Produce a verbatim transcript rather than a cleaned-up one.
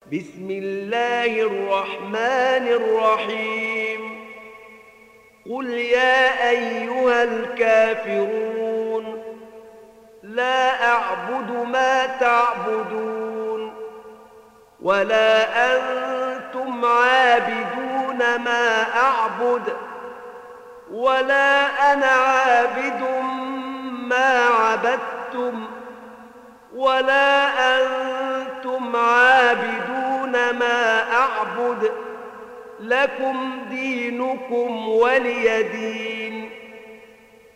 بسم الله الرحمن الرحيم قل يا أيها الكافرون لا أعبد ما تعبدون ولا أنتم عابدون ما أعبد ولا أنا عابد ما عبدتم ولا أنتم عابدون ما أعبد لكم دينكم ولي دين.